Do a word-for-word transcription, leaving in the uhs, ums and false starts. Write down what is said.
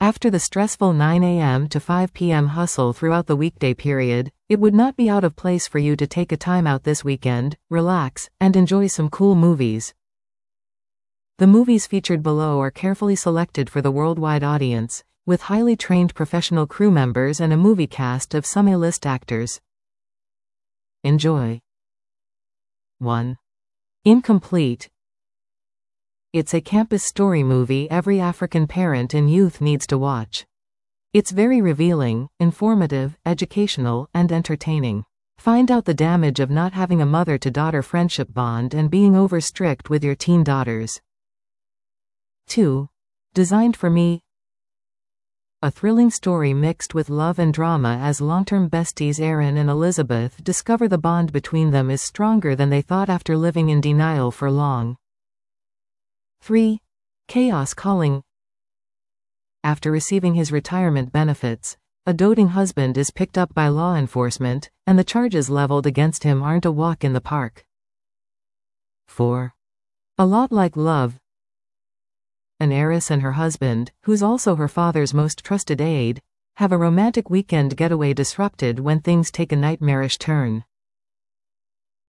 After the stressful nine a m to five p m hustle throughout the weekday period, it would not be out of place for you to take a time out this weekend, relax, and enjoy some cool movies. The movies featured below are carefully selected for the worldwide audience, with highly trained professional crew members and a movie cast of some A-list actors. Enjoy. one. Incomplete. It's a campus story movie every African parent and youth needs to watch. It's very revealing, informative, educational, and entertaining. Find out the damage of not having a mother-to-daughter friendship bond and being over-strict with your teen daughters. two. Designed for Me. A thrilling story mixed with love and drama as long-term besties Aaron and Elizabeth discover the bond between them is stronger than they thought after living in denial for long. three. Chaos Calling. After receiving his retirement benefits, a doting husband is picked up by law enforcement, and the charges leveled against him aren't a walk in the park. four. A Lot Like Love. An heiress and her husband, who's also her father's most trusted aide, have a romantic weekend getaway disrupted when things take a nightmarish turn.